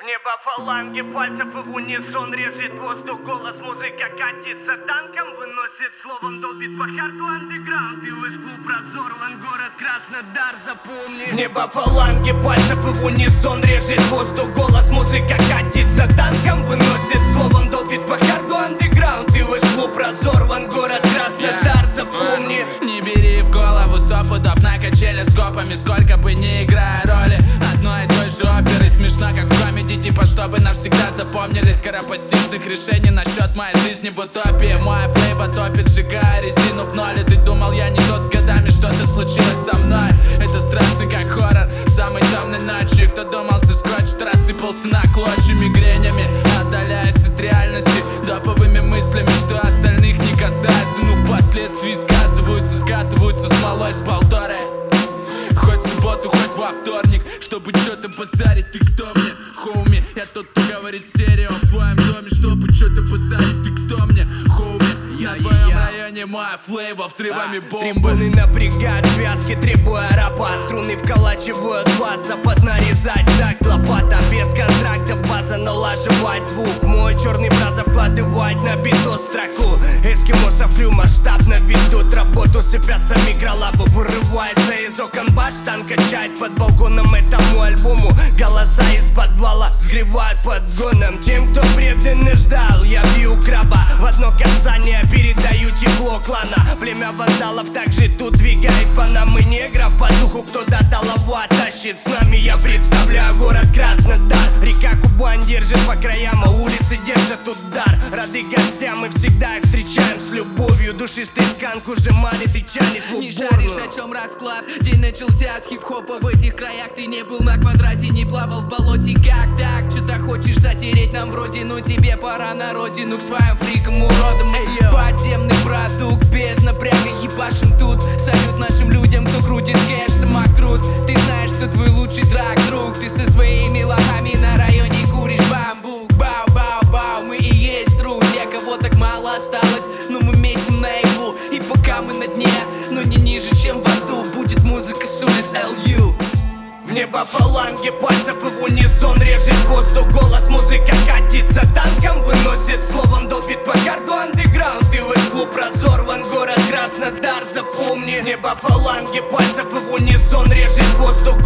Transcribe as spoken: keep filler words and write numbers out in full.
Небо фаланги пальцев и в унисон режет воздух. Голос музыка катится танком, выносит словом, долбит по харту андеграунд. И вышку прозорван город Краснодар, запомни. Небо фаланги пальцев и в унисон режет воздух. Голос музыка катится танком, выносит словом, долбит по харту андеграунд. И вышку прозорван город Краснодар, запомни. Не бери в голову сто пудов на качели с копами, сколько бы не играя роли одной и той же оперы. Смешно, как в комедии, типа, чтобы навсегда запомнились скоропостижных решений насчет моей жизни в утопии. Моя флейба топит, сжигая резину в ноль. И ты думал, я не тот с годами, что-то случилось со мной. Это страшно, как хоррор самой темной ночью. Кто думал, соскочит, рассыпался на клочья мигренями, отдаляясь от реальности топовыми мыслями, что остальных не касается, но впоследствии сказываются, скатываются смолой с полторы. Хоть в субботу, хоть во вторник, чтобы что-то позарить. Ты кто мне, хоуми? Я тот, кто говорит стерео в твоем доме, чтобы что-то позарить. Ты кто мне, хоуми? На твоем районе моя флейва взрывами бомбы. Трибуны напрягают связки, требуя рапа. Струны вколачивают бас, запад нарезать так лопата. Без контракта база налаживать звук. Мой черный браза вкладывать на биту строку. Эскимосов крю масштабно ведут работу. Сыпятся микролабы, вырывается из окон баш. Танк качает под балконом этому альбому. Голоса из подвала сгревают подгоном. Тем, кто преданно ждал, я бью краба. В одно касание передаю тепло клана. Племя вандалов также тут двигает по нам и негров. По духу кто до Талова тащит. С нами я представляю город Краснодар. Река Кубань держит по краям, а улицы держат удар. Рады гостям, мы всегда их встречаем с любовью. Душистый сканк уже манит и тянет в уборную. Не жаришь, о чем расклад. День начался с хип-хопа в этих краях. Ты не был на квадрате, не плавал в болоте. Как так? Что-то хочешь затереть нам вроде. Ну тебе пора на родину к своим фрикам уродам. Подземный продукт без напряга ебашим тут. Салют нашим людям, кто крутит кэш, самокрут. Ты знаешь, что твой лучший драг, друг. Ты со своими лохами на районе куришь бамбук. Бау-бау-бау, мы и есть друзья. Кого так мало осталось, но мы месим наяву. И пока мы на дне, но не ниже, чем в аду, будет музыка с улиц эл ю. В небо фаланги пальцев и в унисон режет воздух. Голос музыка катится танком, выносит словом, долбит по харду андеграунд. И весь клуб разорван город Краснодар, запомни. В небо фаланги пальцев и в унисон режет воздух.